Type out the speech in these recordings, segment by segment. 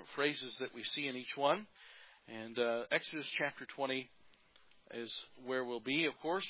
phrases that we see in each one. And Exodus chapter 20 is where we'll be, of course.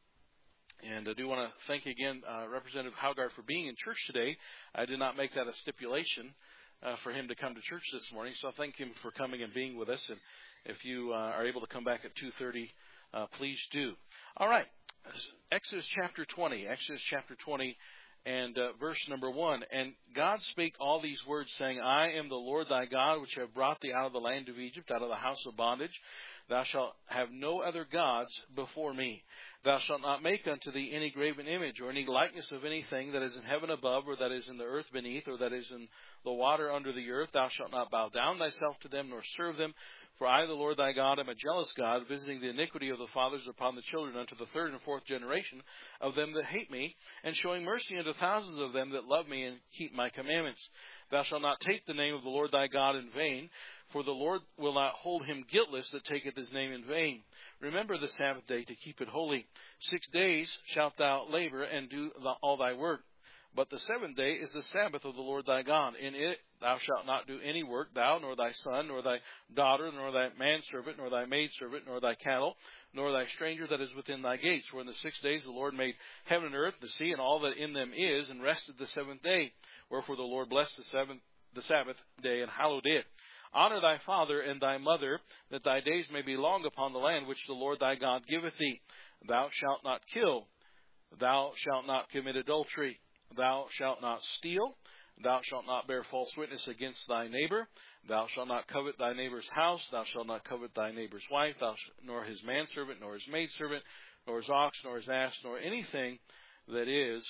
And I do want to thank again Representative Haugard for being in church today. I did not make that a stipulation for him to come to church this morning, so I thank him for coming and being with us. And if you are able to come back at 2:30, please do. All right, Exodus chapter 20. Exodus chapter 20 and verse number 1. And God spake all these words, saying, I am the Lord thy God, which have brought thee out of the land of Egypt, out of the house of bondage. Thou shalt have no other gods before me. Thou shalt not make unto thee any graven image, or any likeness of anything that is in heaven above, or that is in the earth beneath, or that is in the water under the earth. Thou shalt not bow down thyself to them, nor serve them. For I, the Lord thy God, am a jealous God, visiting the iniquity of the fathers upon the children unto the third and fourth generation of them that hate me, and showing mercy unto thousands of them that love me and keep my commandments. Thou shalt not take the name of the Lord thy God in vain, for the Lord will not hold him guiltless that taketh his name in vain. Remember the Sabbath day to keep it holy. 6 days shalt thou labor and do all thy work. But the seventh day is the Sabbath of the Lord thy God. In it thou shalt not do any work, thou, nor thy son, nor thy daughter, nor thy manservant, nor thy maidservant, nor thy cattle, nor thy stranger that is within thy gates. For in the 6 days the Lord made heaven and earth, the sea, and all that in them is, and rested the seventh day. Wherefore the Lord blessed the Sabbath day, and hallowed it. Honor thy father and thy mother, that thy days may be long upon the land which the Lord thy God giveth thee. Thou shalt not kill. Thou shalt not commit adultery. Thou shalt not steal. Thou shalt not bear false witness against thy neighbor. Thou shalt not covet thy neighbor's house. Thou shalt not covet thy neighbor's wife, nor his manservant, nor his maidservant, nor his ox, nor his ass, nor anything that is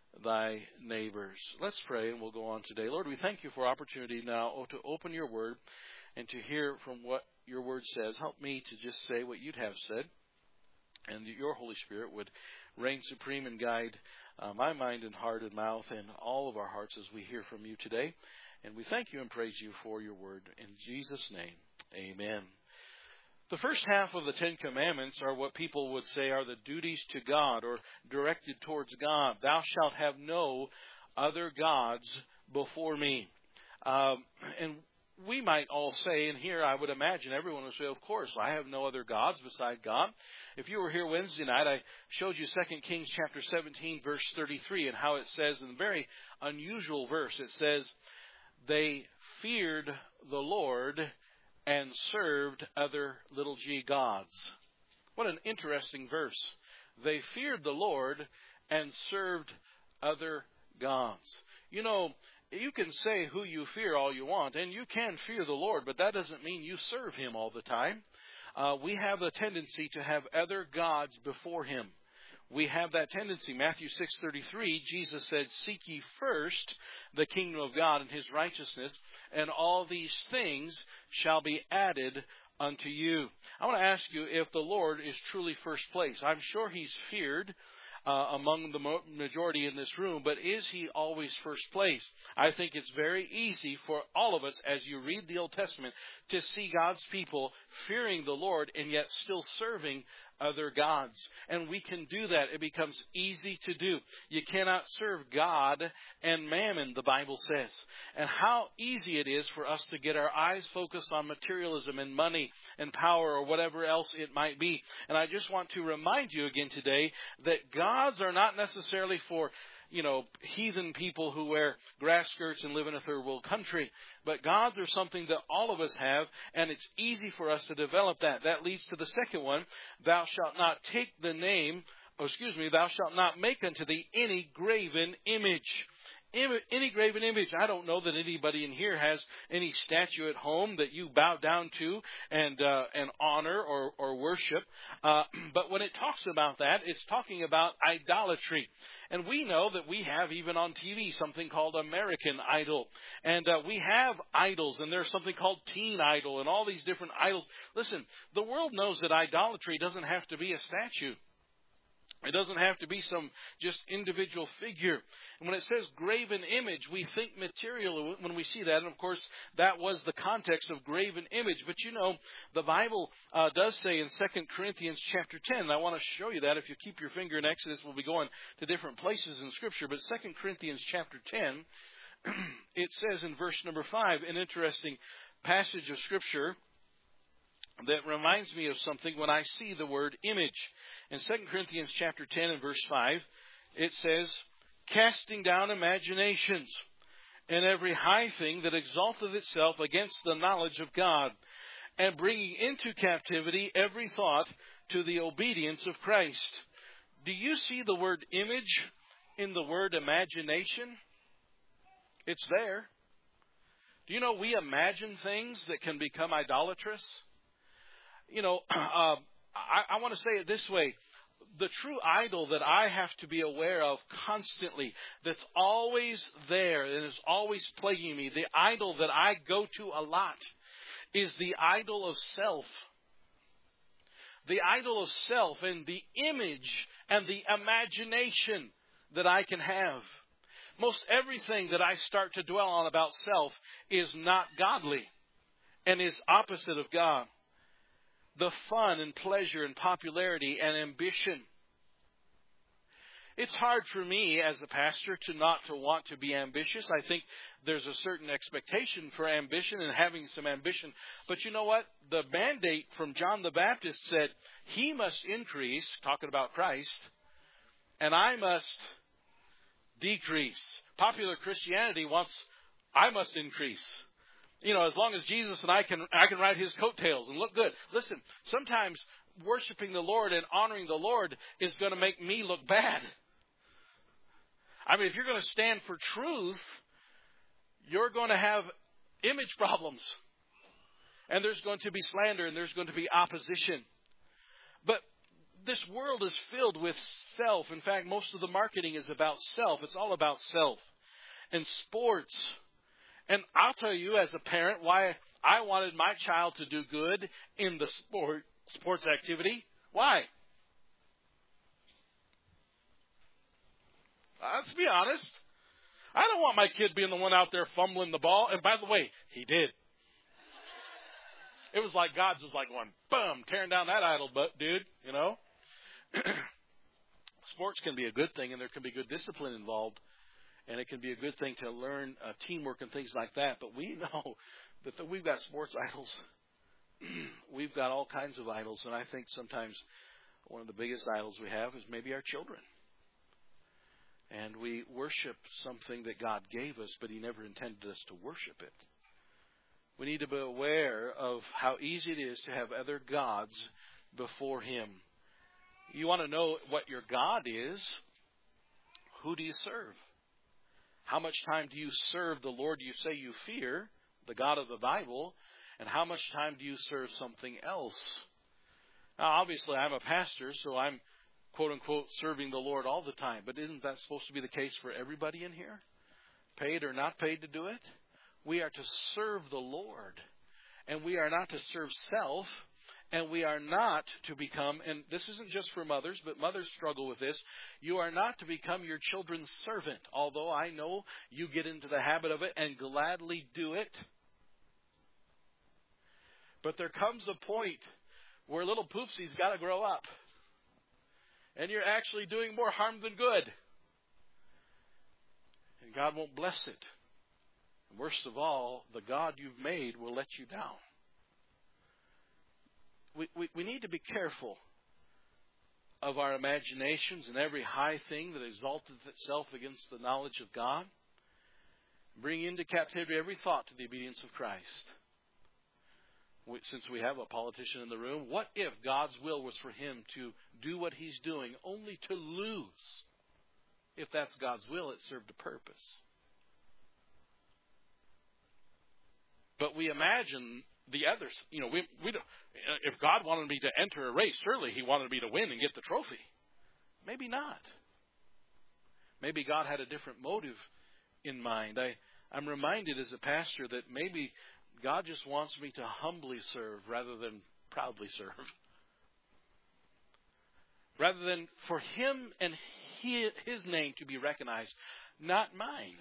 thy neighbor's. Let's pray and we'll go on today. Lord, we thank you for opportunity now to open your word and to hear from what your word says. Help me to just say what you'd have said, and that your Holy Spirit would reign supreme and guide my mind and heart and mouth and all of our hearts as we hear from you today. And we thank you and praise you for your word. In Jesus' name, amen. The first half of the Ten Commandments are what people would say are the duties to God, or directed towards God. Thou shalt have no other gods before me. And we might all say, and here I would imagine everyone would say, of course, I have no other gods beside God. If you were here Wednesday night, I showed you 2 Kings chapter 17, verse 33, and how it says, in a very unusual verse, it says, they feared the Lord and served other little g gods. What an interesting verse. They feared the Lord and served other gods. You know, you can say who you fear all you want, and you can fear the Lord, but that doesn't mean you serve him all the time. We have a tendency to have other gods before him. We have that tendency. Matthew 6:33, Jesus said, seek ye first the kingdom of God and his righteousness, and all these things shall be added unto you. I want to ask you if the Lord is truly first place. I'm sure he's feared among the majority in this room, but is he always first place? I think it's very easy for all of us, as you read the Old Testament, to see God's people fearing the Lord and yet still serving other gods. And we can do that. It becomes easy to do. You cannot serve God and mammon, the Bible says. And how easy it is for us to get our eyes focused on materialism and money and power or whatever else it might be. And I just want to remind you again today that gods are not necessarily for heathen people who wear grass skirts and live in a third world country. But gods are something that all of us have, and it's easy for us to develop that. That leads to the second one. Thou shalt not thou shalt not make unto thee any graven image. Any graven image. I don't know that anybody in here has any statue at home that you bow down to and honor or worship. But when it talks about that, it's talking about idolatry. And we know that we have, even on TV, something called American Idol. And we have idols, and there's something called Teen Idol and all these different idols. Listen, the world knows that idolatry doesn't have to be a statue. It doesn't have to be some just individual figure. And when it says graven image, we think material when we see that. And of course, that was the context of graven image. But the Bible does say in 2 Corinthians chapter 10, and I want to show you that. If you keep your finger in Exodus, we'll be going to different places in Scripture. But 2 Corinthians chapter 10, it says in verse number 5, an interesting passage of Scripture that reminds me of something when I see the word image. In 2 Corinthians chapter 10 and verse 5, it says, casting down imaginations and every high thing that exalteth itself against the knowledge of God, and bringing into captivity every thought to the obedience of Christ. Do you see the word image in the word imagination? It's there. Do you know we imagine things that can become idolatrous? You know, I want to say it this way. The true idol that I have to be aware of constantly, that's always there and is always plaguing me, the idol that I go to a lot, is the idol of self. The idol of self and the image and the imagination that I can have. Most everything that I start to dwell on about self is not godly and is opposite of God. The fun and pleasure and popularity and ambition. It's hard for me as a pastor to not to want to be ambitious. I think there's a certain expectation for ambition and having some ambition. But you know what? The mandate from John the Baptist said, he must increase, talking about Christ, and I must decrease. Popular Christianity wants, I must increase. You know, as long as Jesus and I can ride his coattails and look good. Listen, sometimes worshiping the Lord and honoring the Lord is going to make me look bad. I mean, if you're going to stand for truth, you're going to have image problems. And there's going to be slander and there's going to be opposition. But this world is filled with self. In fact, most of the marketing is about self. It's all about self. And sports. And I'll tell you as a parent why I wanted my child to do good in the sports activity. Why? Let's be honest. I don't want my kid being the one out there fumbling the ball. And by the way, he did. It was like God's was like going, boom, tearing down that idol, dude, you know. Sports can be a good thing, and there can be good discipline involved. And it can be a good thing to learn teamwork and things like that. But we know that we've got sports idols. We've got all kinds of idols. And I think sometimes one of the biggest idols we have is maybe our children. And we worship something that God gave us, but he never intended us to worship it. We need to be aware of how easy it is to have other gods before him. You want to know what your God is? Who do you serve? How much time do you serve the Lord you say you fear, the God of the Bible, and how much time do you serve something else? Now, obviously, I'm a pastor, so I'm, quote-unquote, serving the Lord all the time. But isn't that supposed to be the case for everybody in here? Paid or not paid to do it? We are to serve the Lord. And we are not to serve self. And we are not to become, and this isn't just for mothers, but mothers struggle with this. You are not to become your children's servant. Although I know you get into the habit of it and gladly do it. But there comes a point where little poopsie's got to grow up. And you're actually doing more harm than good. And God won't bless it. And worst of all, the God you've made will let you down. We need to be careful of our imaginations and every high thing that exalteth itself against the knowledge of God. Bring into captivity every thought to the obedience of Christ. Since we have a politician in the room, what if God's will was for him to do what he's doing only to lose? If that's God's will, it served a purpose. But we imagine the others. You know, we don't. If God wanted me to enter a race, surely he wanted me to win and get the trophy. Maybe not. Maybe God had a different motive in mind. I'm reminded as a pastor that maybe God just wants me to humbly serve rather than proudly serve. Rather than for him and his name to be recognized, not mine.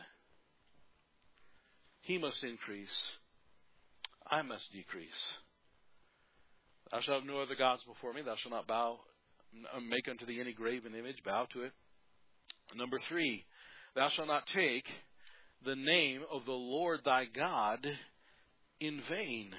He must increase. I must decrease. Thou shalt have no other gods before me. Thou shalt not bow, make unto thee any graven image, bow to it. Number 3, thou shalt not take the name of the Lord thy God in vain.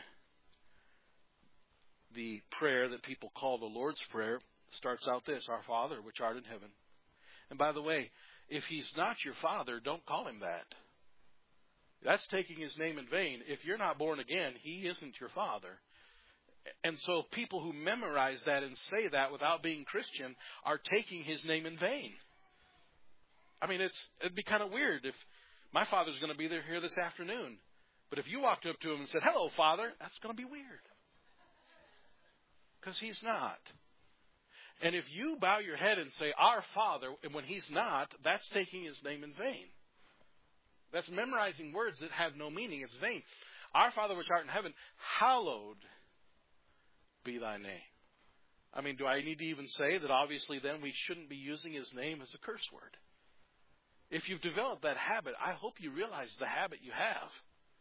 The prayer that people call the Lord's Prayer starts out this: Our Father, which art in heaven. And by the way, if He's not your Father, don't call Him that. That's taking His name in vain. If you're not born again, He isn't your Father. And so people who memorize that and say that without being Christian are taking His name in vain. I mean, it'd be kind of weird if my Father's going to be there here this afternoon. But if you walked up to Him and said, "Hello, Father," that's going to be weird. Because He's not. And if you bow your head and say, "Our Father," and when He's not, that's taking His name in vain. That's memorizing words that have no meaning. It's vain. Our Father which art in heaven, hallowed be thy name. I mean, do I need to even say that obviously then we shouldn't be using His name as a curse word? If you've developed that habit, I hope you realize the habit you have.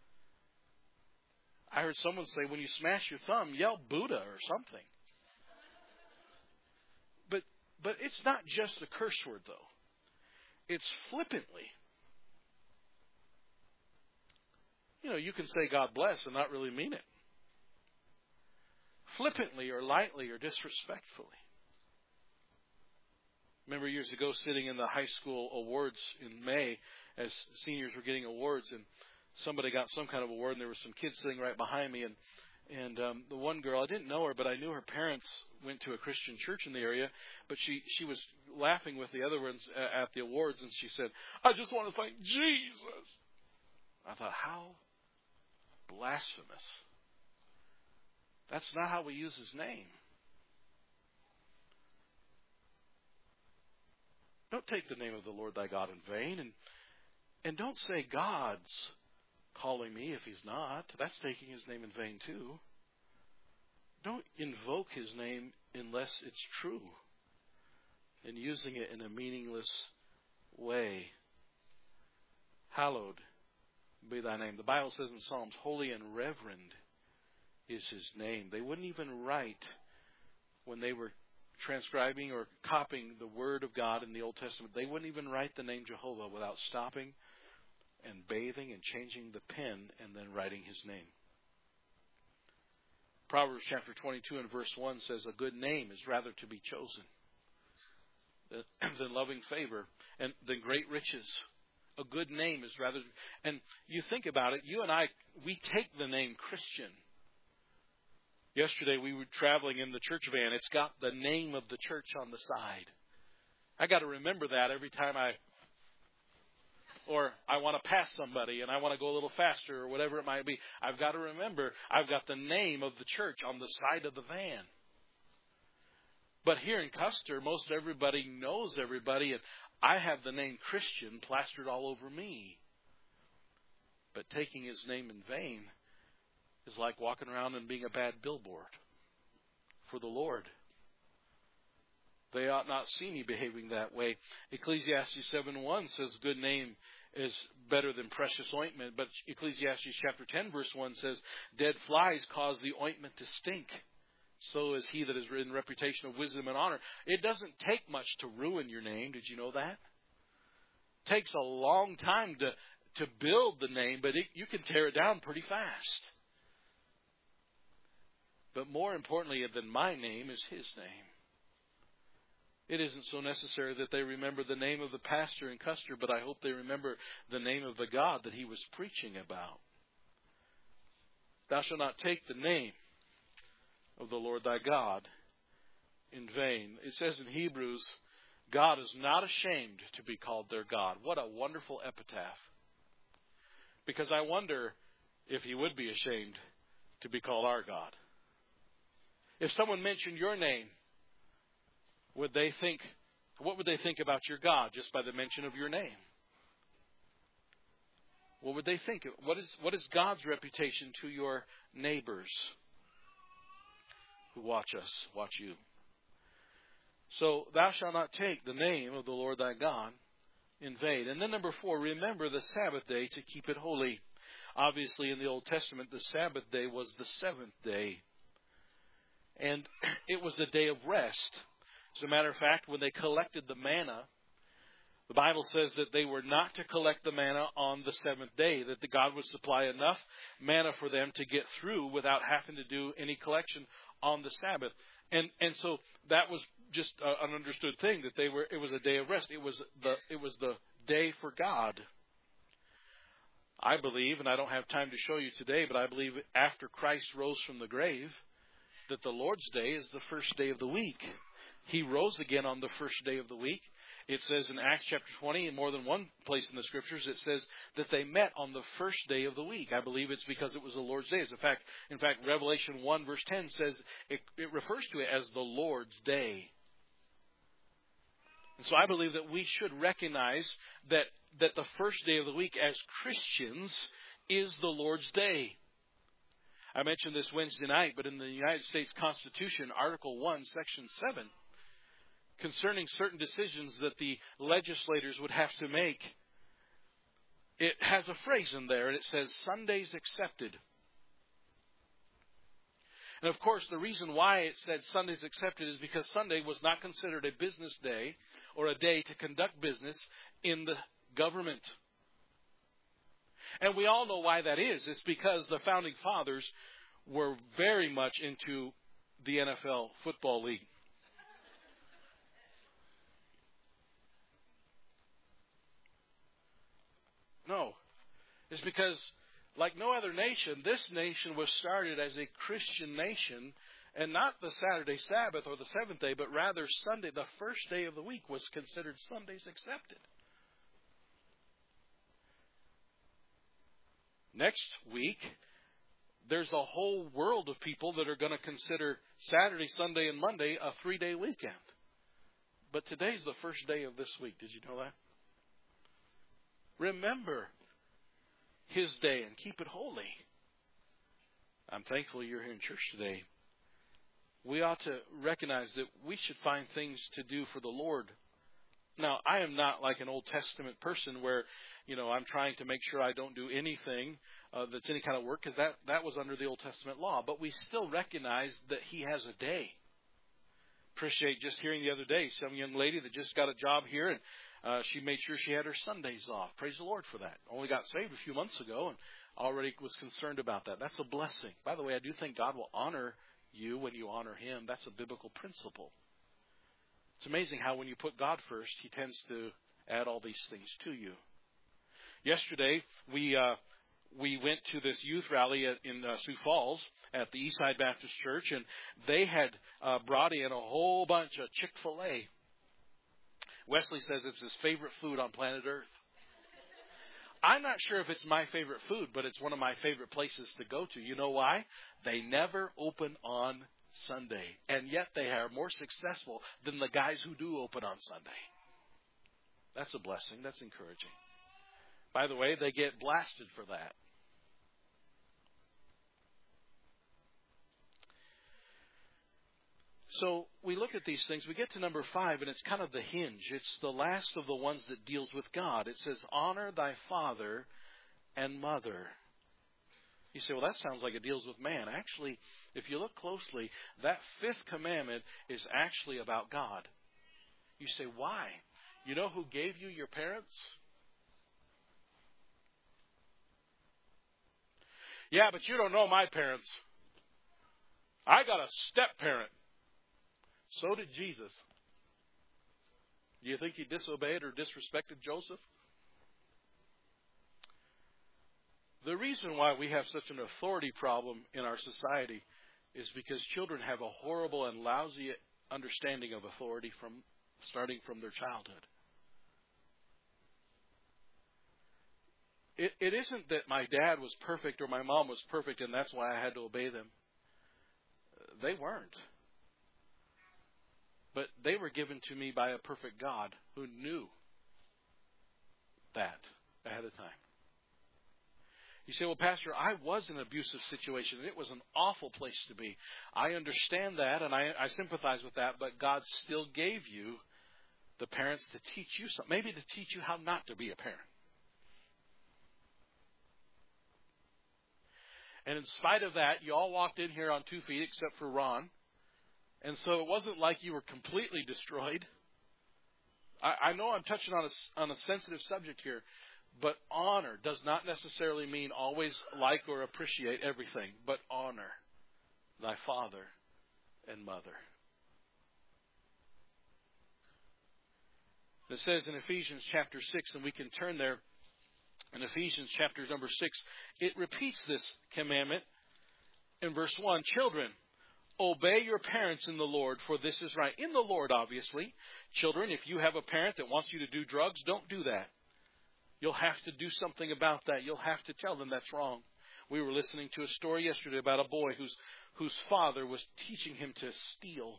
I heard someone say, when you smash your thumb, yell Buddha or something. But it's not just a curse word, though. It's flippantly. You know, you can say God bless and not really mean it. Flippantly or lightly or disrespectfully. Remember years ago sitting in the high school awards in May as seniors were getting awards, and somebody got some kind of award, and there were some kids sitting right behind me, and the one girl, I didn't know her, but I knew her parents went to a Christian church in the area, but she was laughing with the other ones at the awards, and she said, "I just want to thank Jesus." I thought, how blasphemous. That's not how we use His name. Don't take the name of the Lord thy God in vain, and don't say God's calling me if He's not. That's taking His name in vain too. Don't invoke His name unless it's true and using it in a meaningless way. Hallowed be thy name. The Bible says in Psalms, holy and reverend is His name. They wouldn't even write, when they were transcribing or copying the Word of God in the Old Testament, they wouldn't even write the name Jehovah without stopping and bathing and changing the pen and then writing His name. Proverbs chapter 22 and verse 1 says, a good name is rather to be chosen than loving favor and than great riches. A good name is rather, and you think about it, you and I, we take the name Christian. Yesterday we were traveling in the church van. It's got the name of the church on the side. I got to remember that every time I want to pass somebody and I want to go a little faster or whatever it might be. I've got to remember I've got the name of the church on the side of the van. But here in Custer, most everybody knows everybody, and I have the name Christian plastered all over me. But taking His name in vain is like walking around and being a bad billboard for the Lord. They ought not see me behaving that way. Ecclesiastes 7:1 says good name is better than precious ointment. But Ecclesiastes chapter 10 verse 1 says dead flies cause the ointment to stink. So is he that is in reputation of wisdom and honor. It doesn't take much to ruin your name. Did you know that? It takes a long time to build the name, but you can tear it down pretty fast. But more importantly than my name is His name. It isn't so necessary that they remember the name of the pastor in Custer, but I hope they remember the name of the God that he was preaching about. Thou shalt not take the name of the Lord thy God in vain. It says in Hebrews, God is not ashamed to be called their God. What a wonderful epitaph. Because I wonder if He would be ashamed to be called our God. If someone mentioned your name, what would they think about your God just by the mention of your name? What would they think? What is God's reputation to your neighbors who watch you? So, thou shalt not take the name of the Lord thy God in vain. And then number 4, remember the Sabbath day to keep it holy. Obviously, in the Old Testament, the Sabbath day was the 7th day. And it was the day of rest. As a matter of fact, when they collected the manna, The Bible says that they were not to collect the manna on the seventh day, that the God would supply enough manna for them to get through without having to do any collection on the Sabbath. And so that was just an understood thing, that it was a day of rest. It was the day for God. I believe, and I don't have time to show you today, but I believe after Christ rose from the grave, that the Lord's Day is the first day of the week. He rose again on the first day of the week. It says in Acts chapter 20, in more than one place in the Scriptures, it says that they met on the first day of the week. I believe it's because it was the Lord's Day. In fact, Revelation 1 verse 10 says it refers to it as the Lord's Day. And so I believe that we should recognize that the first day of the week as Christians is the Lord's Day. I mentioned this Wednesday night, but in the United States Constitution, Article 1, Section 7, concerning certain decisions that the legislators would have to make, it has a phrase in there, and it says, Sundays accepted. And of course, the reason why it said Sundays accepted is because Sunday was not considered a business day or a day to conduct business in the government. And we all know why that is. It's because the Founding Fathers were very much into the NFL football league. No. It's because, like no other nation, this nation was started as a Christian nation, and not the Saturday Sabbath or the seventh day, but rather Sunday, the first day of the week, was considered Sundays accepted. Next week, there's a whole world of people that are going to consider Saturday, Sunday, and Monday a 3-day weekend. But today's the first day of this week. Did you know that? Remember His day and keep it holy. I'm thankful you're here in church today. We ought to recognize that we should find things to do for the Lord. Now, I am not like an Old Testament person where, I'm trying to make sure I don't do anything that's any kind of work, because that was under the Old Testament law. But we still recognize that He has a day. Appreciate just hearing the other day some young lady that just got a job here, and she made sure she had her Sundays off. Praise the Lord for that. Only got saved a few months ago and already was concerned about that. That's a blessing. By the way, I do think God will honor you when you honor Him. That's a biblical principle. It's amazing how when you put God first, He tends to add all these things to you. Yesterday, we went to this youth rally in Sioux Falls at the Eastside Baptist Church, and they had brought in a whole bunch of Chick-fil-A. Wesley says it's his favorite food on planet Earth. I'm not sure if it's my favorite food, but it's one of my favorite places to go to. You know why? They never open on Sunday, and yet they are more successful than the guys who do open on Sunday. That's a blessing. That's encouraging. By the way, they get blasted for that. So we look at these things. We get to number 5, and it's kind of the hinge. It's the last of the ones that deals with God. It says, honor thy father and mother. You say, well, that sounds like it deals with man. Actually, if you look closely, that 5th commandment is actually about God. You say, why? You know who gave you your parents? Yeah, but you don't know my parents. I got a step-parent. So did Jesus. Do you think He disobeyed or disrespected Joseph? The reason why we have such an authority problem in our society is because children have a horrible and lousy understanding of authority starting from their childhood. It isn't that my dad was perfect or my mom was perfect and that's why I had to obey them. They weren't. But they were given to me by a perfect God who knew that ahead of time. You say, well, Pastor, I was in an abusive situation. It was an awful place to be. I understand that, and I sympathize with that, but God still gave you the parents to teach you something, maybe to teach you how not to be a parent. And in spite of that, you all walked in here on 2 feet except for Ron. And so it wasn't like you were completely destroyed. I know I'm touching on a sensitive subject here, but honor does not necessarily mean always like or appreciate everything, but honor thy father and mother. It says in Ephesians chapter 6, and we can turn there, in Ephesians chapter number 6, it repeats this commandment in verse 1. Children, obey your parents in the Lord, for this is right. In the Lord, obviously. Children, if you have a parent that wants you to do drugs, don't do that. You'll have to do something about that. You'll have to tell them that's wrong. We were listening to a story yesterday about a boy whose father was teaching him to steal.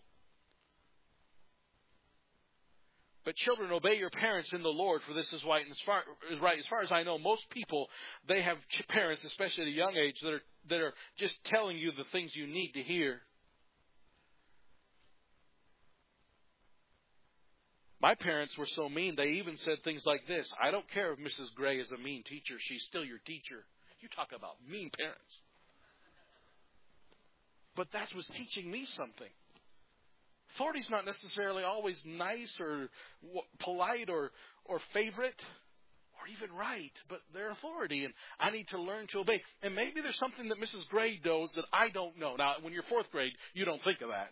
But children, obey your parents in the Lord, for this is right. As far as I know, most people, they have parents, especially at a young age, that are just telling you the things you need to hear. My parents were so mean, they even said things like this: I don't care if Mrs. Gray is a mean teacher, she's still your teacher. You talk about mean parents. But that was teaching me something. Authority's not necessarily always nice or polite or favorite or even right, but they're authority, and I need to learn to obey. And maybe there's something that Mrs. Gray does that I don't know. Now, when you're fourth grade, you don't think of that.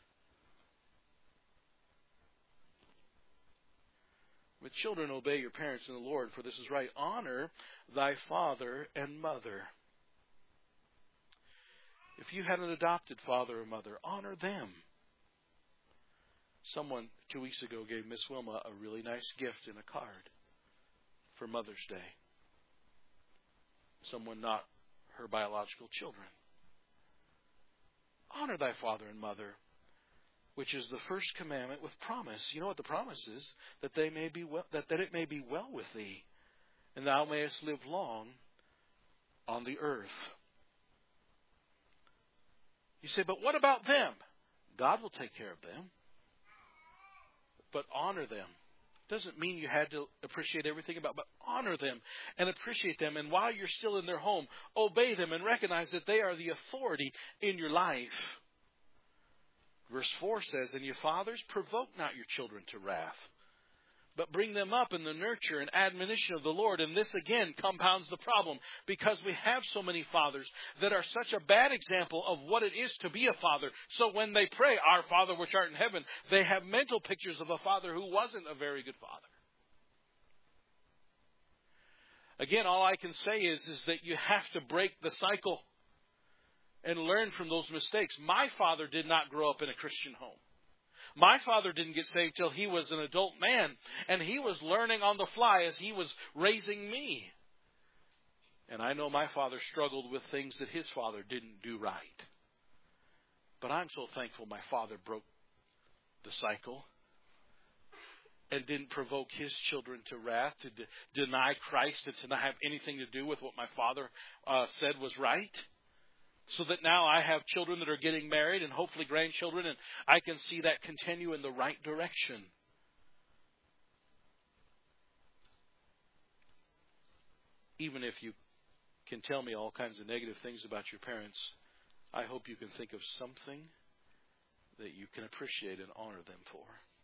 But children, obey your parents in the Lord, for this is right. Honor thy father and mother. If you had an adopted father or mother, honor them. Someone 2 weeks ago gave Miss Wilma a really nice gift in a card for Mother's Day. Someone not her biological children. Honor thy father and mother, which is the first commandment with promise. You know what the promise is? That it may be well with thee, and thou mayest live long on the earth. You say, but what about them? God will take care of them. But honor them. Doesn't mean you had to appreciate everything about, but honor them and appreciate them. And while you're still in their home, obey them and recognize that they are the authority in your life. Verse 4 says, and you fathers, provoke not your children to wrath, but bring them up in the nurture and admonition of the Lord. And this again compounds the problem, because we have so many fathers that are such a bad example of what it is to be a father. So when they pray, our Father which art in heaven, they have mental pictures of a father who wasn't a very good father. Again, all I can say is that you have to break the cycle and learn from those mistakes. My father did not grow up in a Christian home. My father didn't get saved till he was an adult man, and he was learning on the fly as he was raising me. And I know my father struggled with things that his father didn't do right. But I'm so thankful my father broke the cycle and didn't provoke his children to wrath, to deny Christ, and to not have anything to do with what my father said was right. So that now I have children that are getting married and hopefully grandchildren, and I can see that continue in the right direction. Even if you can tell me all kinds of negative things about your parents, I hope you can think of something that you can appreciate and honor them for.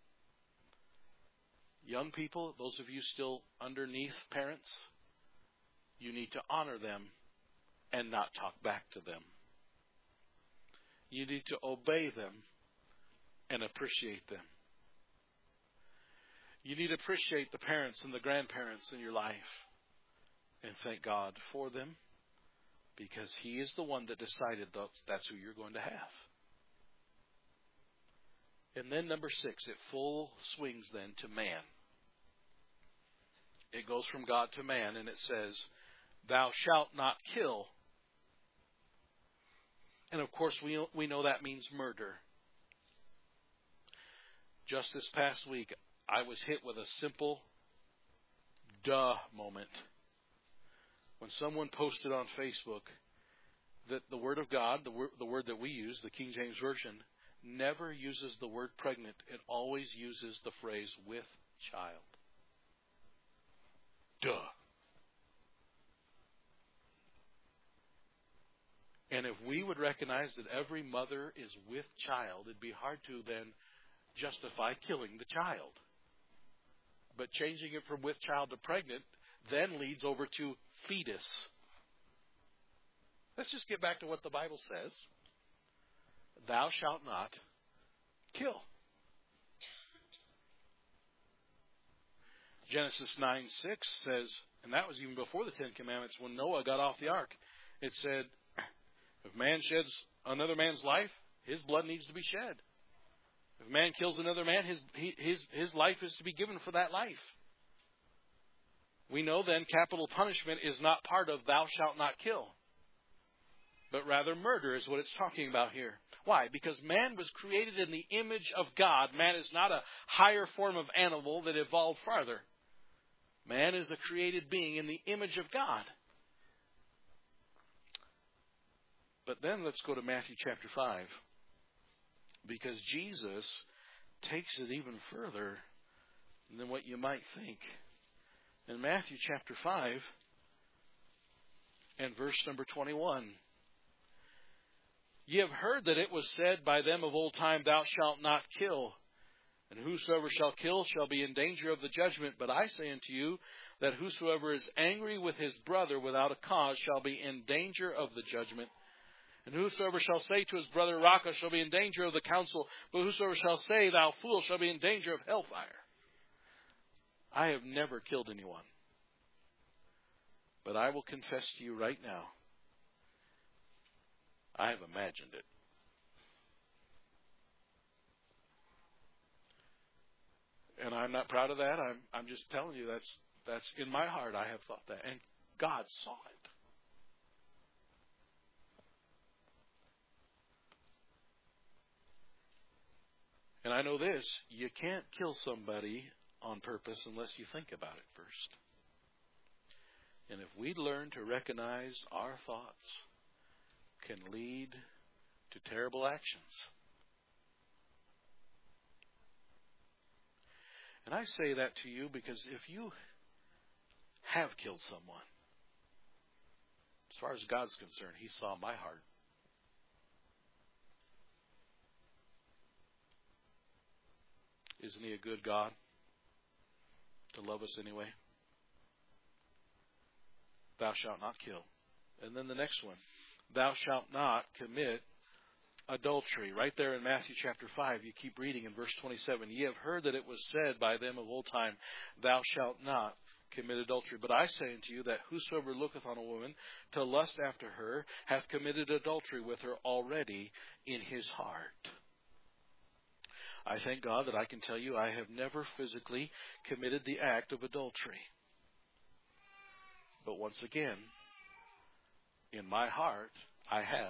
Young people, those of you still underneath parents, you need to honor them and not talk back to them. You need to obey them and appreciate them. You need to appreciate the parents and the grandparents in your life and thank God for them, because He is the one that decided that's who you're going to have. And then number 6, it full swings then to man. It goes from God to man, and it says, thou shalt not kill. And of course, we know that means murder. Just this past week, I was hit with a simple duh moment. When someone posted on Facebook that the Word of God, the word that we use, the King James Version, never uses the word pregnant. It always uses the phrase with child. Duh. And if we would recognize that every mother is with child, it'd be hard to then justify killing the child. But changing it from with child to pregnant then leads over to fetus. Let's just get back to what the Bible says. Thou shalt not kill. Genesis 9:6 says, and that was even before the Ten Commandments, when Noah got off the ark, it said, if man sheds another man's life, his blood needs to be shed. If man kills another man, his life is to be given for that life. We know then capital punishment is not part of thou shalt not kill, but rather murder is what it's talking about here. Why? Because man was created in the image of God. Man is not a higher form of animal that evolved farther. Man is a created being in the image of God. But then let's go to Matthew chapter 5. Because Jesus takes it even further than what you might think. In Matthew chapter 5 and verse number 21. Ye have heard that it was said by them of old time, thou shalt not kill. And whosoever shall kill shall be in danger of the judgment. But I say unto you that whosoever is angry with his brother without a cause shall be in danger of the judgment. And whosoever shall say to his brother, Raca, shall be in danger of the council. But whosoever shall say, thou fool, shall be in danger of hellfire. I have never killed anyone. But I will confess to you right now, I have imagined it. And I'm not proud of that. I'm just telling you that's in my heart. I have thought that. And God saw it. And I know this, you can't kill somebody on purpose unless you think about it first. And if we learn to recognize our thoughts can lead to terrible actions. And I say that to you because if you have killed someone, as far as God's concerned, He saw my heart. Isn't He a good God to love us anyway? Thou shalt not kill. And then the next one. Thou shalt not commit adultery. Right there in Matthew chapter 5, you keep reading in verse 27. Ye have heard that it was said by them of old time, thou shalt not commit adultery. But I say unto you that whosoever looketh on a woman to lust after her hath committed adultery with her already in his heart. I thank God that I can tell you I have never physically committed the act of adultery. But once again, in my heart, I have.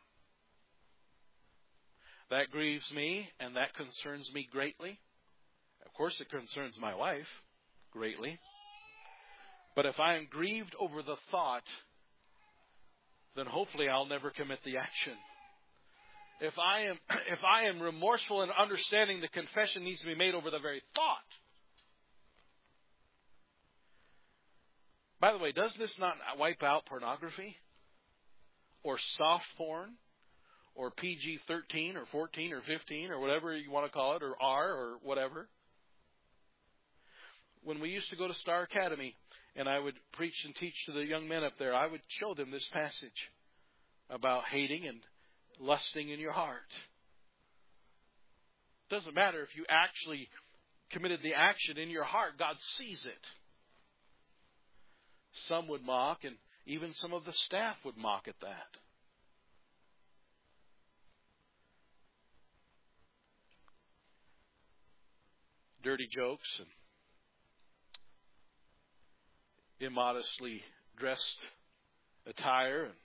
That grieves me and that concerns me greatly. Of course, it concerns my wife greatly. But if I am grieved over the thought, then hopefully I'll never commit the action. If I am remorseful and understanding the confession needs to be made over the very thought. By the way, does this not wipe out pornography? Or soft porn? Or PG-13 or 14 or 15 or whatever you want to call it, or R or whatever? When we used to go to Star Academy and I would preach and teach to the young men up there, I would show them this passage about hating and lusting in your heart. It doesn't matter if you actually committed the action in your heart. God sees it. Some would mock, and even some of the staff would mock at that. Dirty jokes and immodestly dressed attire and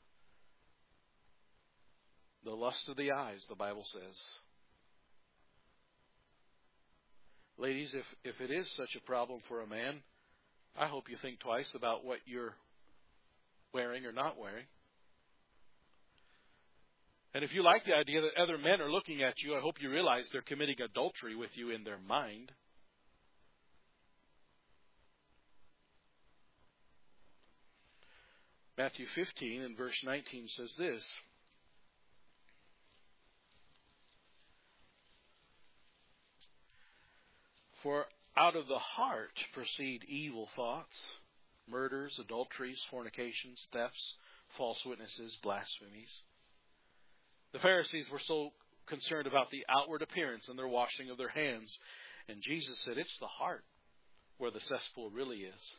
the lust of the eyes, the Bible says. Ladies, if it is such a problem for a man, I hope you think twice about what you're wearing or not wearing. And if you like the idea that other men are looking at you, I hope you realize they're committing adultery with you in their mind. Matthew 15 and verse 19 says this. For out of the heart proceed evil thoughts, murders, adulteries, fornications, thefts, false witnesses, blasphemies. The Pharisees were so concerned about the outward appearance and their washing of their hands. And Jesus said, it's the heart where the cesspool really is.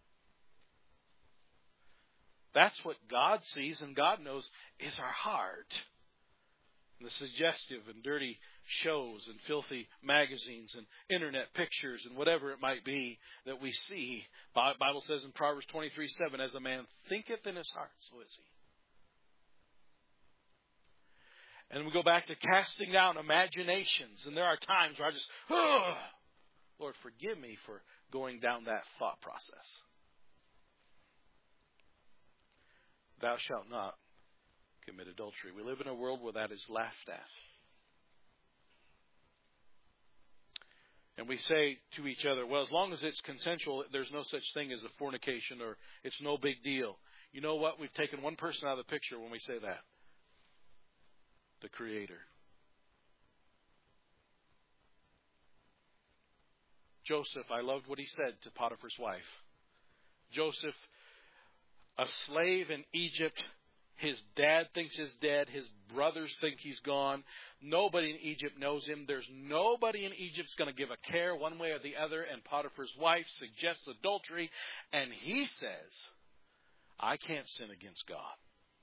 That's what God sees and God knows is our heart. And the suggestive and dirty shows and filthy magazines and internet pictures and whatever it might be that we see. The Bible says in Proverbs 23:7, as a man thinketh in his heart, so is he. And we go back to casting down imaginations. And there are times where I just, Lord, forgive me for going down that thought process. Thou shalt not commit adultery. We live in a world where that is laughed at. And we say to each other, well, as long as it's consensual, there's no such thing as a fornication, or it's no big deal. You know what? We've taken one person out of the picture when we say that. The Creator. Joseph, I loved what he said to Potiphar's wife. Joseph, a slave in Egypt, his dad thinks he's dead. His brothers think he's gone. Nobody in Egypt knows him. There's nobody in Egypt's going to give a care one way or the other. And Potiphar's wife suggests adultery. And he says, I can't sin against God.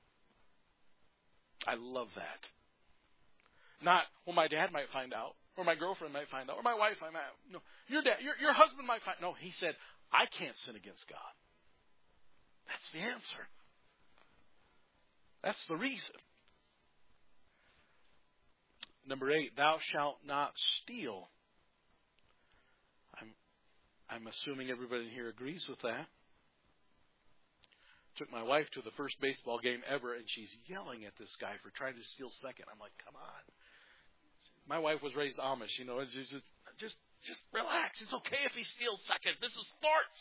I love that. Not, well, my dad might find out. Or my girlfriend might find out. Or my wife might. No, your husband might find out. No, he said, I can't sin against God. That's the answer. That's the reason. Number 8, thou shalt not steal. I'm assuming everybody here agrees with that. Took my wife to the first baseball game ever, and she's yelling at this guy for trying to steal second. I'm like, come on. My wife was raised Amish, you know. Just relax. It's okay if he steals second. This is sports.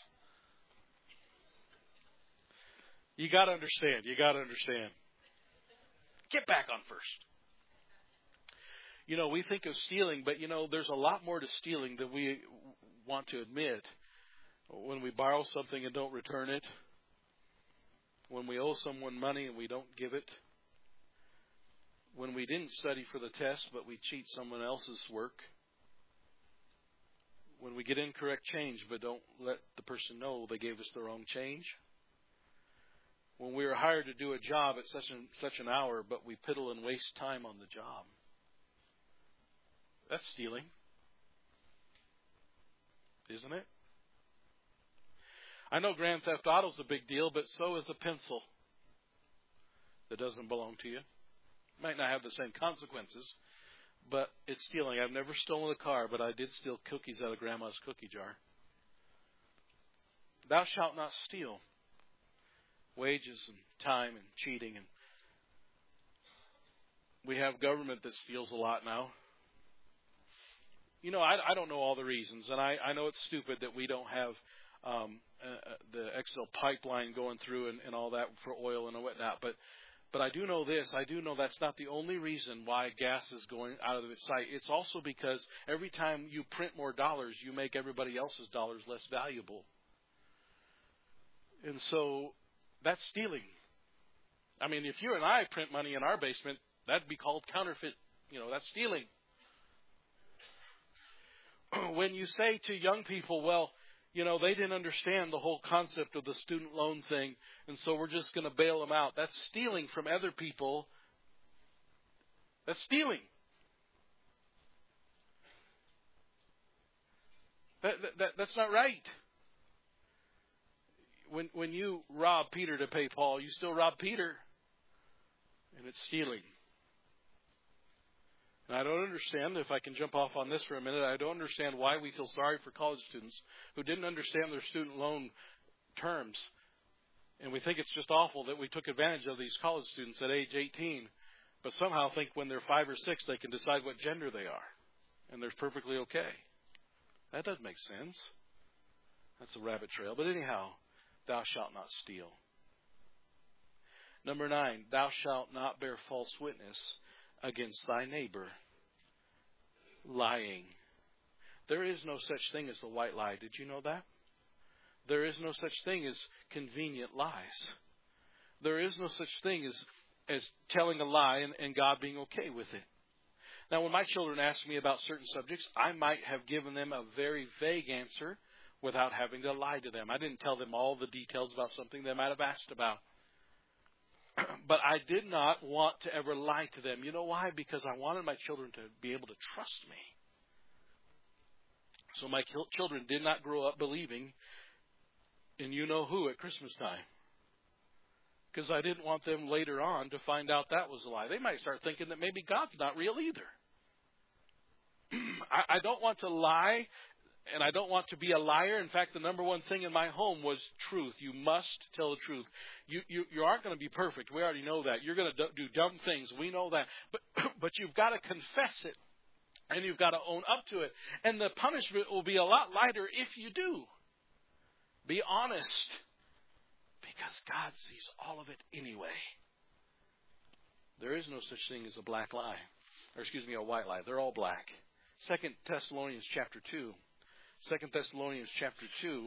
You got to understand. Get back on first. You know, we think of stealing, but, you know, there's a lot more to stealing than we want to admit. When we borrow something and don't return it. When we owe someone money and we don't give it. When we didn't study for the test, but we cheat someone else's work. When we get incorrect change, but don't let the person know they gave us the wrong change. When we are hired to do a job at such an hour, but we piddle and waste time on the job. That's stealing. Isn't it? I know Grand Theft Auto is a big deal, but so is a pencil that doesn't belong to you. Might not have the same consequences, but it's stealing. I've never stolen a car, but I did steal cookies out of Grandma's cookie jar. Thou shalt not steal. Wages and time and cheating. And we have government that steals a lot now. You know, I don't know all the reasons, and I know it's stupid that we don't have the XL pipeline going through and all that for oil and whatnot, but I do know this. I do know that's not the only reason why gas is going out of its sight. It's also because every time you print more dollars, you make everybody else's dollars less valuable. And so that's stealing. I mean, if you and I print money in our basement, that'd be called counterfeit. You know, that's stealing. When you say to young people, well, you know, they didn't understand the whole concept of the student loan thing, and so we're just going to bail them out. That's stealing from other people. That's stealing. That's not right. When you rob Peter to pay Paul, you still rob Peter. And it's stealing. And I don't understand, if I can jump off on this for a minute, I don't understand why we feel sorry for college students who didn't understand their student loan terms. And we think it's just awful that we took advantage of these college students at age 18, but somehow think when they're 5 or 6 they can decide what gender they are. And they're perfectly okay. That doesn't make sense. That's a rabbit trail. But anyhow, thou shalt not steal. Number 9, thou shalt not bear false witness against thy neighbor. Lying. There is no such thing as the white lie. Did you know that? There is no such thing as convenient lies. There is no such thing as telling a lie and God being okay with it. Now, when my children ask me about certain subjects, I might have given them a very vague answer without having to lie to them. I didn't tell them all the details about something they might have asked about. But I did not want to ever lie to them. You know why? Because I wanted my children to be able to trust me. So my children did not grow up believing in you-know-who at Christmas time. Because I didn't want them later on to find out that was a lie. They might start thinking that maybe God's not real either. I don't want to lie, and I don't want to be a liar. In fact, the number one thing in my home was truth. You must tell the truth. You aren't going to be perfect. We already know that. You're going to do dumb things. We know that. But you've got to confess it, and you've got to own up to it. And the punishment will be a lot lighter if you do. Be honest, because God sees all of it anyway. There is no such thing as a black lie, a white lie. They're all black. 2 Thessalonians chapter 2. 2 Thessalonians chapter 2.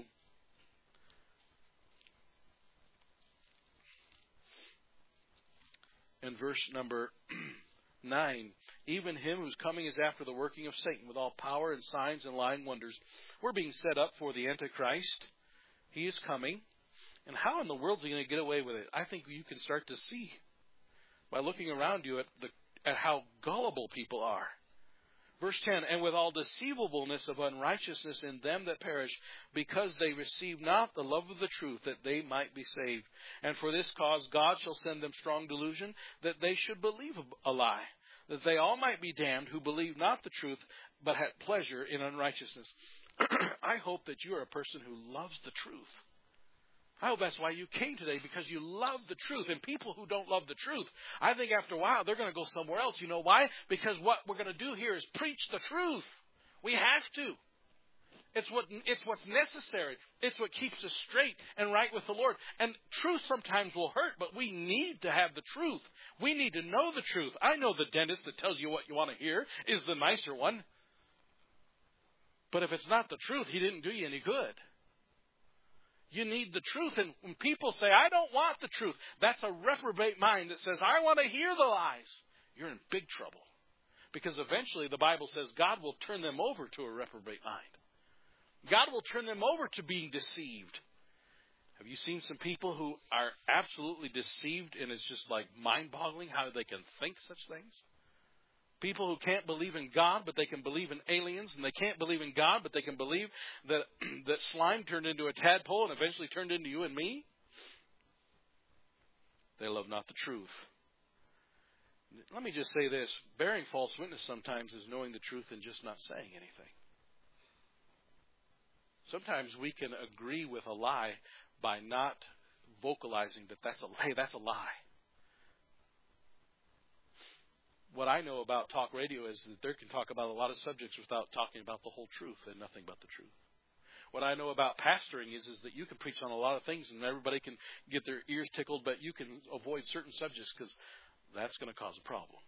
And verse number 9. Even him whose coming is after the working of Satan with all power and signs and lying wonders. We're being set up for the Antichrist. He is coming. And how in the world is he going to get away with it? I think you can start to see by looking around you at how gullible people are. Verse 10, and with all deceivableness of unrighteousness in them that perish, because they receive not the love of the truth, that they might be saved. And for this cause God shall send them strong delusion, that they should believe a lie, that they all might be damned who believe not the truth, but had pleasure in unrighteousness. I hope that you are a person who loves the truth. I hope that's why you came today, because you love the truth. And people who don't love the truth, I think after a while they're going to go somewhere else. You know why? Because what we're going to do here is preach the truth. We have to. It's what's necessary. It's what keeps us straight and right with the Lord. And truth sometimes will hurt, but we need to have the truth. We need to know the truth. I know the dentist that tells you what you want to hear is the nicer one. But if it's not the truth, he didn't do you any good. You need the truth. And when people say, I don't want the truth, that's a reprobate mind that says, I want to hear the lies. You're in big trouble. Because eventually the Bible says God will turn them over to a reprobate mind. God will turn them over to being deceived. Have you seen some people who are absolutely deceived, and it's just like mind-boggling how they can think such things? People who can't believe in God, but they can believe in aliens, and they can't believe in God, but they can believe that slime turned into a tadpole and eventually turned into you and me. They love not the truth. Let me just say this. Bearing false witness sometimes is knowing the truth and just not saying anything. Sometimes we can agree with a lie by not vocalizing that that's a lie. What I know about talk radio is that they can talk about a lot of subjects without talking about the whole truth and nothing but the truth. What I know about pastoring is that you can preach on a lot of things and everybody can get their ears tickled, but you can avoid certain subjects because that's going to cause a problem.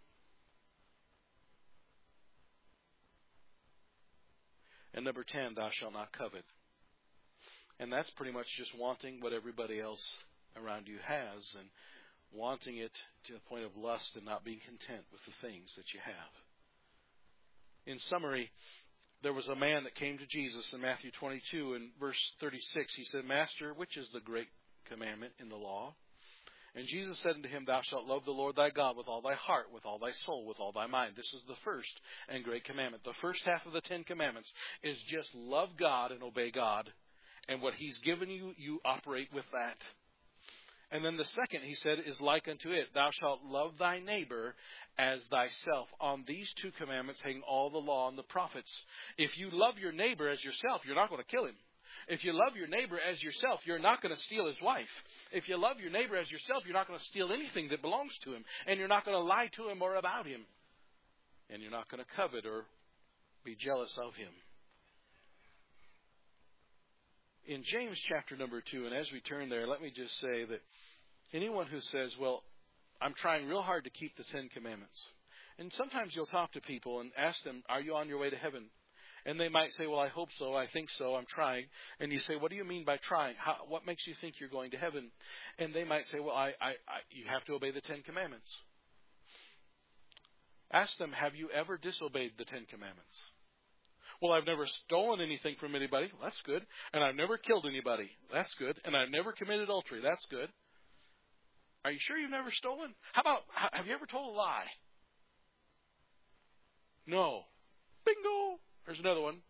And number 10, thou shalt not covet. And that's pretty much just wanting what everybody else around you has and wanting it to the point of lust and not being content with the things that you have. In summary, there was a man that came to Jesus in Matthew 22 and verse 36. He said, Master, which is the great commandment in the law? And Jesus said unto him, Thou shalt love the Lord thy God with all thy heart, with all thy soul, with all thy mind. This is the first and great commandment. The first half of the 10 commandments is just love God and obey God. And what He's given you, you operate with that. And then the second, he said, is like unto it. Thou shalt love thy neighbor as thyself. On these 2 commandments hang all the law and the prophets. If you love your neighbor as yourself, you're not going to kill him. If you love your neighbor as yourself, you're not going to steal his wife. If you love your neighbor as yourself, you're not going to steal anything that belongs to him. And you're not going to lie to him or about him. And you're not going to covet or be jealous of him. In James chapter number 2, and as we turn there, let me just say that anyone who says, well, I'm trying real hard to keep the 10 commandments. And sometimes you'll talk to people and ask them, are you on your way to heaven? And they might say, well, I hope so, I think so, I'm trying. And you say, what do you mean by trying? What makes you think you're going to heaven? And they might say, well, you have to obey the Ten Commandments. Ask them, have you ever disobeyed the Ten Commandments? Well, I've never stolen anything from anybody. That's good. And I've never killed anybody. That's good. And I've never committed adultery. That's good. Are you sure you've never stolen? How about, have you ever told a lie? No. Bingo! There's another one.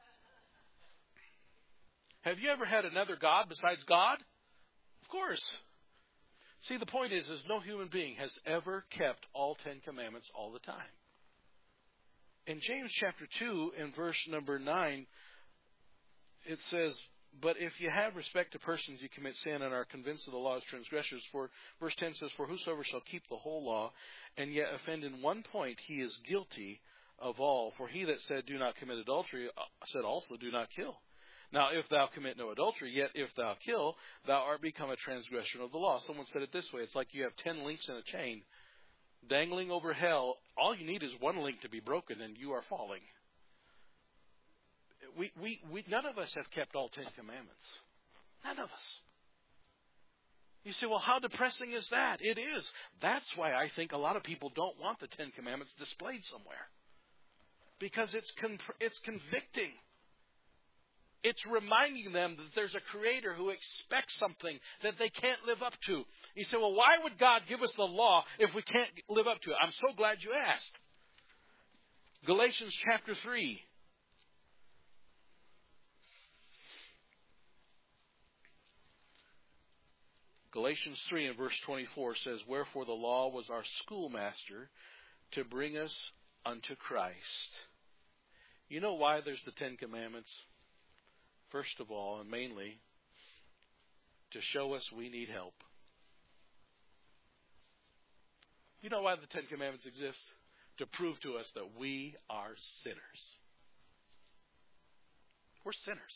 Have you ever had another God besides God? Of course. See, the point is no human being has ever kept all 10 commandments all the time. In James chapter 2, in verse number 9, it says, but if you have respect to persons, you commit sin and are convinced of the law as transgressors. For verse 10 says, for whosoever shall keep the whole law, and yet offend in one point, he is guilty of all. For he that said, do not commit adultery, said also, do not kill. Now, if thou commit no adultery, yet if thou kill, thou art become a transgressor of the law. Someone said it this way, it's like you have 10 links in a chain dangling over hell. All you need is one link to be broken, and you are falling. None of us have kept all 10 commandments. None of us. You say, well, how depressing is that? It is. That's why I think a lot of people don't want the 10 commandments displayed somewhere. Because it's convicting. It's reminding them that there's a Creator who expects something that they can't live up to. You say, well, why would God give us the law if we can't live up to it? I'm so glad you asked. Galatians chapter 3. Galatians 3 and verse 24 says, wherefore the law was our schoolmaster to bring us unto Christ. You know why there's the 10 commandments? First of all, and mainly, to show us we need help. You know why the 10 commandments exist? To prove to us that we are sinners. We're sinners.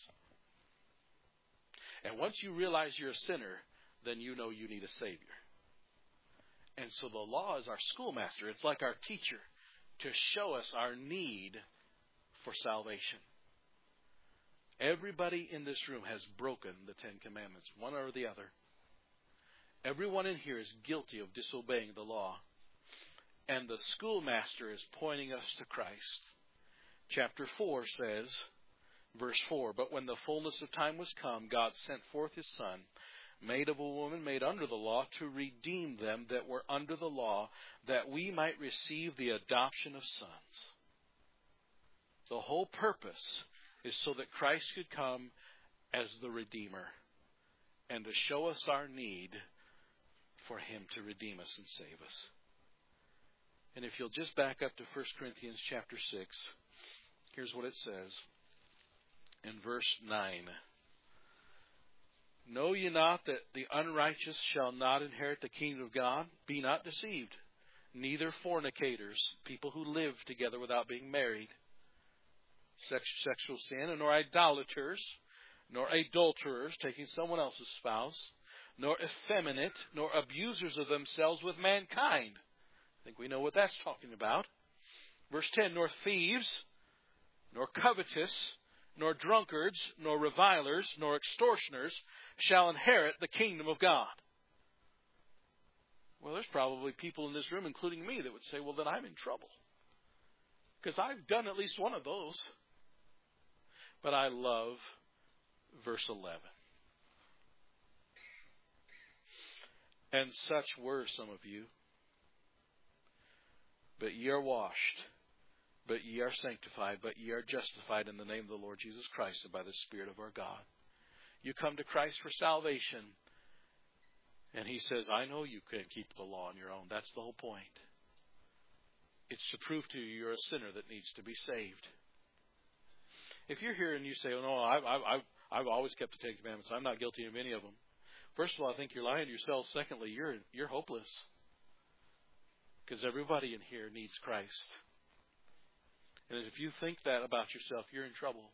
And once you realize you're a sinner, then you know you need a Savior. And so the law is our schoolmaster. It's like our teacher to show us our need for salvation. Everybody in this room has broken the 10 commandments, one or the other. Everyone in here is guilty of disobeying the law. And the schoolmaster is pointing us to Christ. Chapter 4 says, verse 4, but when the fullness of time was come, God sent forth His Son, made of a woman, made under the law, to redeem them that were under the law, that we might receive the adoption of sons. The whole purpose is so that Christ could come as the Redeemer and to show us our need for Him to redeem us and save us. And if you'll just back up to 1 Corinthians chapter 6, here's what it says in verse 9. Know ye not that the unrighteous shall not inherit the kingdom of God? Be not deceived. Neither fornicators, people who live together without being married, sexual sin, nor idolaters, nor adulterers, taking someone else's spouse, nor effeminate, nor abusers of themselves with mankind. I think we know what that's talking about. Verse 10, nor thieves, nor covetous, nor drunkards, nor revilers, nor extortioners shall inherit the kingdom of God. Well, there's probably people in this room, including me, that would say, well, then I'm in trouble. Because I've done at least one of those. But I love verse 11. And such were some of you. But ye are washed, but ye are sanctified, but ye are justified in the name of the Lord Jesus Christ and by the Spirit of our God. You come to Christ for salvation, and He says, I know you can't keep the law on your own. That's the whole point. It's to prove to you you're a sinner that needs to be saved. If you're here and you say, oh, no, I've always kept the 10 Commandments. I'm not guilty of any of them. First of all, I think you're lying to yourself. Secondly, you're hopeless. Because everybody in here needs Christ. And if you think that about yourself, you're in trouble.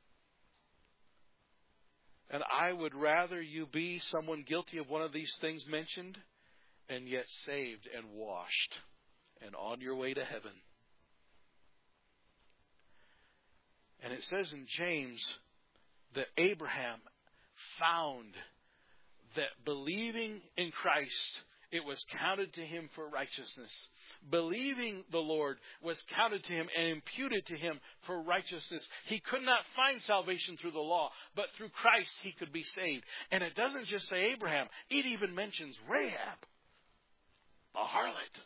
And I would rather you be someone guilty of one of these things mentioned and yet saved and washed and on your way to heaven. And it says in James that Abraham found that believing in Christ, it was counted to him for righteousness. Believing the Lord was counted to him and imputed to him for righteousness. He could not find salvation through the law, but through Christ he could be saved. And it doesn't just say Abraham. It even mentions Rahab, the harlot.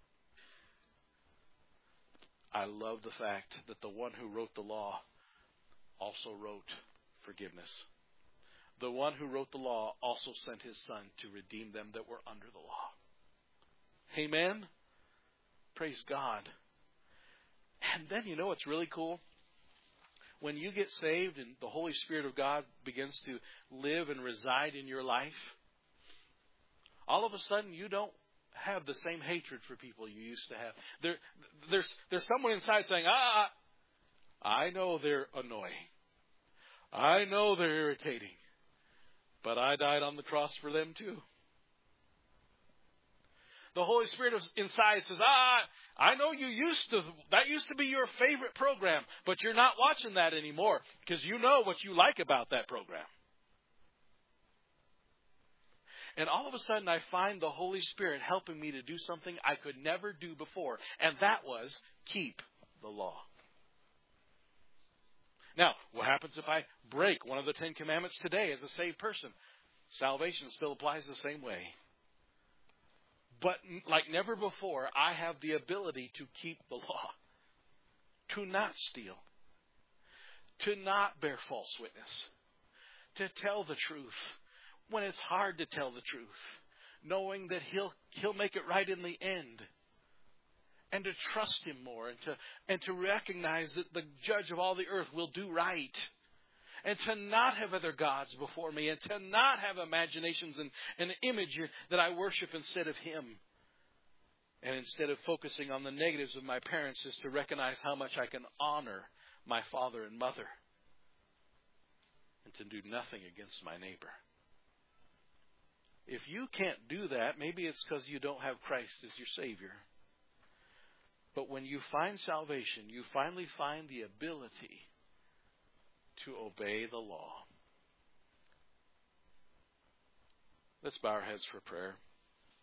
I love the fact that the one who wrote the law also wrote forgiveness. The one who wrote the law also sent his Son to redeem them that were under the law. Amen? Praise God. And then you know what's really cool? When you get saved and the Holy Spirit of God begins to live and reside in your life, all of a sudden you don't have the same hatred for people you used to have. There's someone inside saying, I know they're annoying. I know they're irritating. But I died on the cross for them too. The Holy Spirit inside says, I know that used to be your favorite program, but you're not watching that anymore because you know what you like about that program. And all of a sudden I find the Holy Spirit helping me to do something I could never do before. And that was keep the law. Now, what happens if I break one of the 10 Commandments today as a saved person? Salvation still applies the same way. But like never before, I have the ability to keep the law. To not steal. To not bear false witness. To tell the truth when it's hard to tell the truth. Knowing that He'll make it right in the end. And to trust Him more. And to recognize that the Judge of all the earth will do right. And to not have other gods before me. And to not have imaginations and an image that I worship instead of Him. And instead of focusing on the negatives of my parents, is to recognize how much I can honor my father and mother. And to do nothing against my neighbor. If you can't do that, maybe it's because you don't have Christ as your Savior. But when you find salvation, you finally find the ability to obey the law. Let's bow our heads for prayer.